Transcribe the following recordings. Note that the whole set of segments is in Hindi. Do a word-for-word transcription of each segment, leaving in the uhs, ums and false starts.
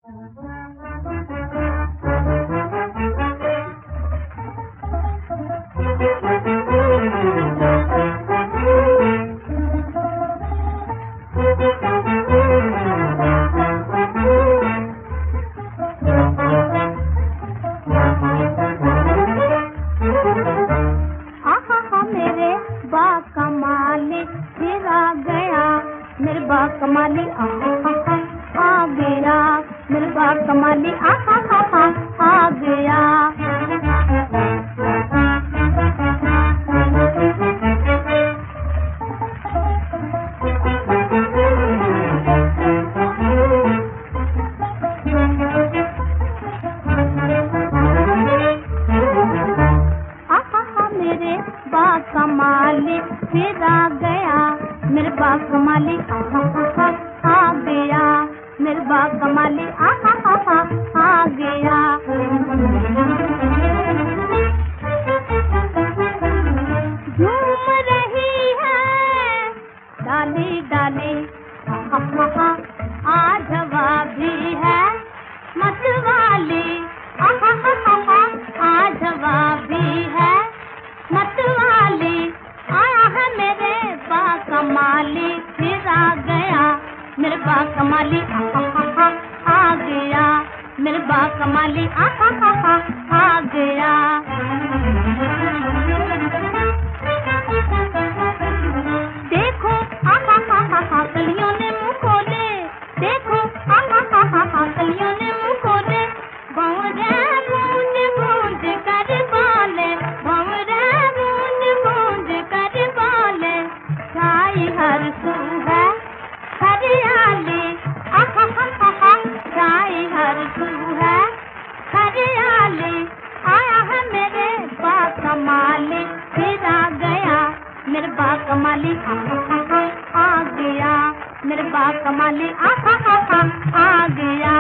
कमाली फिर आ गया मेरे बा कमाली आ आ गया मेरे बा कमाली आ आ आ गया। कमाली फिर आ गया मेरे बा कमाली आ आ आ गया मेरे बा कमाली आ आ आ गया। झूम रही है डाली डाली आज हवा भी है मतवाली आज हवा भी है मतवाली आया है मेरे बा कमाली फिर आ गया मेरे बा कमाली आ आ आ गया मेरे बा कमाली आ आ आ गया। देखो आ आ कलियों ने मुँह खोले देखो आ आ कलियों ने मुँह खोले भंवरे गूंज गूंज कर बोले भंवरे गूंज गूंज कर बोले छाई हर सू है हरियाली आहा छाई हर सू है हरियाली आया है मेरे बा कमाली फिर आ गया मेरे बा कमाली आ आ गया मेरे बा कमाली आ आ आ गया।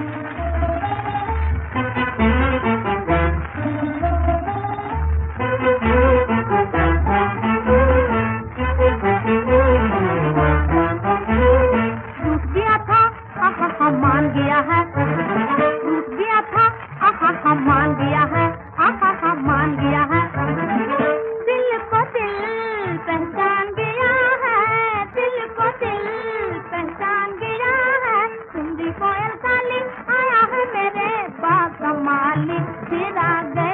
मान गया है टूट गया था आहा मान गया है आहा मान गया है दिल को दिल पहचान गया है दिल को दिल पहचान गया है सुंदरी कोयल काली आया है मेरे बा कमाली फिर आ गया।